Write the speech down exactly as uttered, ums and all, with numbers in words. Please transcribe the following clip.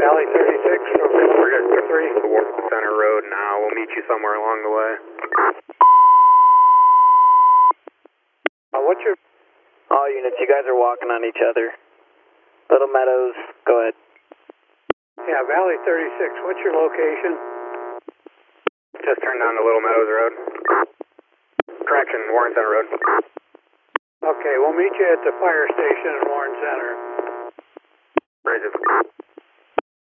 Valley thirty-six from We're just three. towards Center Road now. We'll meet you somewhere along the way. Uh, what's your... All units, you guys are walking on each other. Little Meadows, go ahead. Yeah, Valley thirty-six, what's your location? Just turned down to Little Meadows Road. Correction, Warren Center Road. Okay, we'll meet you at the fire station in Warren Center. Bridges.